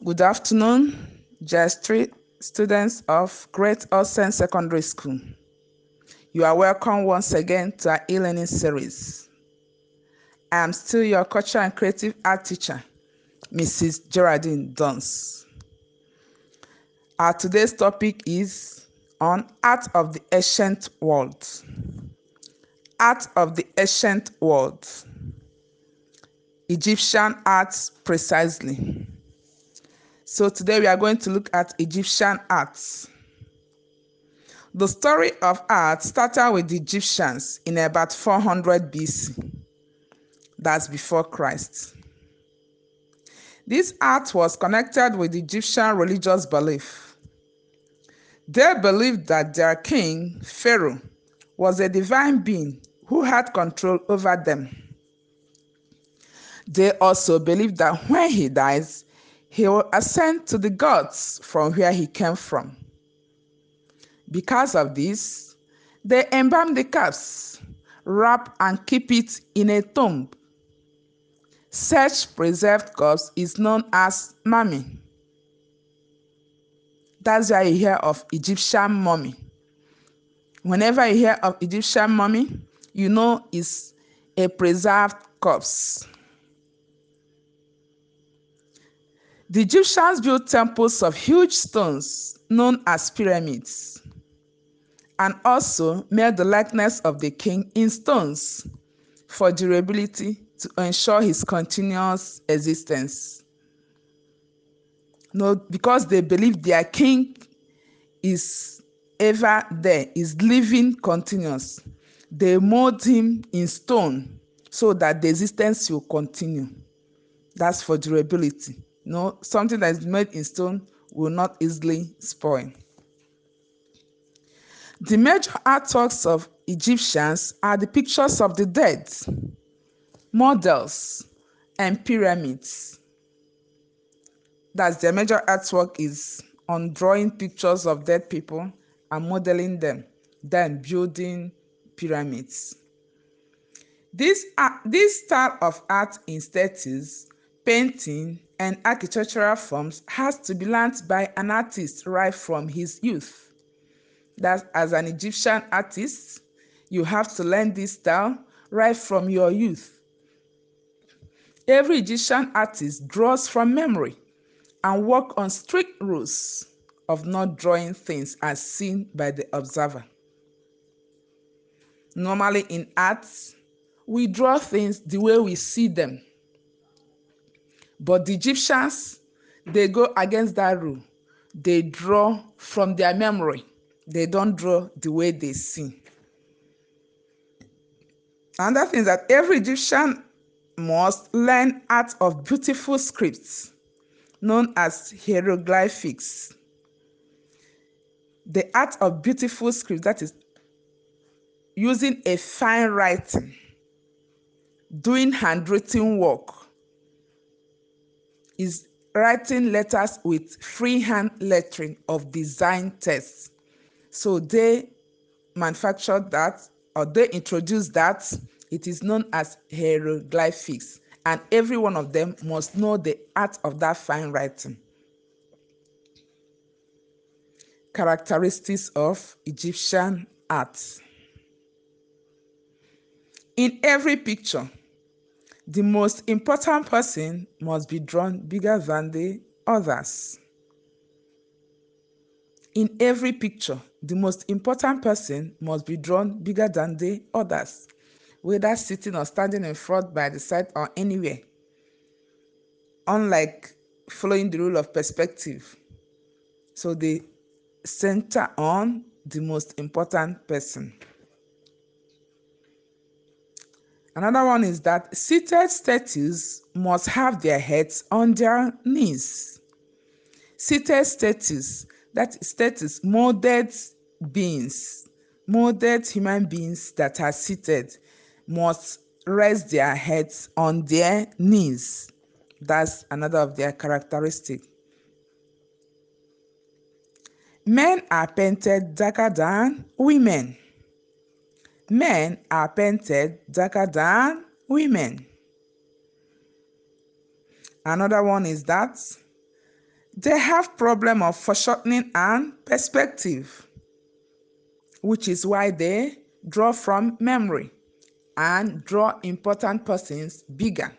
Good afternoon, JS3 students of Great Olsen Secondary School. You are welcome once again to our e-learning series. I am still your culture and creative art teacher, Mrs. Geraldine Duns. Our today's topic is on Art of the Ancient World. Art of the Ancient World. Egyptian art precisely. So today we are going to look at Egyptian arts. The story of art started with the Egyptians in about 400 BC. That's before Christ. This art was connected with Egyptian religious belief. They believed that their king, Pharaoh, was a divine being who had control over them. They also believed that when he dies, he will ascend to the gods from where he came from. Because of this, they embalm the corpse, wrap and keep it in a tomb. Such preserved corpse is known as mummy. That's why you hear of Egyptian mummy. Whenever you hear of Egyptian mummy, you know it's a preserved corpse. The Egyptians built temples of huge stones known as pyramids, and also made the likeness of the king in stones for durability to ensure his continuous existence. No, because they believe their king is ever there, is living continuous. They mold him in stone so that the existence will continue. That's for durability. No, something that is made in stone will not easily spoil. The major artworks of Egyptians are the pictures of the dead, models, and pyramids. That's their major artwork is on drawing pictures of dead people and modeling them, then building pyramids. This style of art in statues, painting, and architectural forms has to be learned by an artist right from his youth. That as an Egyptian artist, you have to learn this style right from your youth. Every Egyptian artist draws from memory and work on strict rules of not drawing things as seen by the observer. Normally in art, we draw things the way we see them. But the Egyptians, they go against that rule. They draw from their memory. They don't draw the way they see. Another thing is that every Egyptian must learn art of beautiful scripts, known as hieroglyphics. The art of beautiful script, that is using a fine writing, doing handwritten work, is writing letters with freehand lettering of design text. So they manufactured that, or they introduced that. It is known as hieroglyphics, and every one of them must know the art of that fine writing. Characteristics of Egyptian art. In every picture, the most important person must be drawn bigger than the others. In every picture, the most important person must be drawn bigger than the others, whether sitting or standing in front, by the side, or anywhere. Unlike following the rule of perspective. So they center on the most important person. Another one is that seated statues must have their heads on their knees. Seated statues, that is statues, molded beings, molded human beings that are seated, must rest their heads on their knees. That's another of their characteristics. Men are painted darker than women. Men are painted darker than women. Another one is that They have problem of foreshortening and perspective, which is why they draw from memory and draw important persons bigger.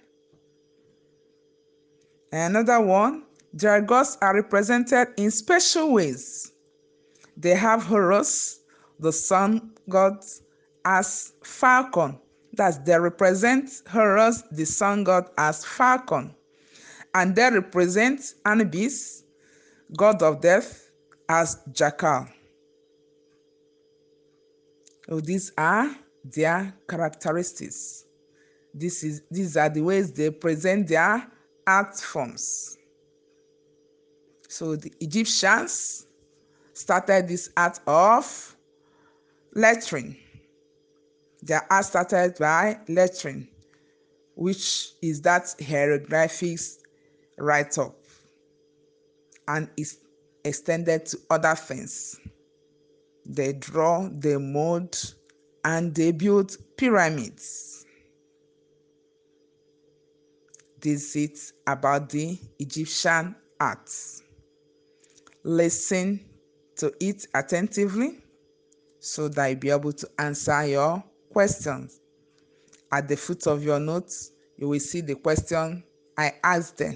Another one, their gods are represented in special ways. They have Horus, the sun god, as falcon. That's they represent Horus, the sun god, as falcon. And they represent Anubis, god of death, as jackal. So these are their characteristics. These are the ways they present their art forms. So the Egyptians started this art of lettering. Their art started by lettering, which is that hieroglyphics write-up, and is extended to other things. They draw, they mold, and they build pyramids. This is about the Egyptian arts. Listen to it attentively so that you'll be able to answer your questions. At the foot of your notes, you will see the question I asked them.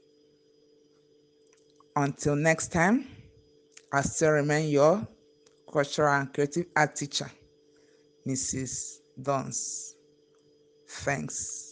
Until next time, I still remain your cultural and creative art teacher, Mrs. Dons. Thanks.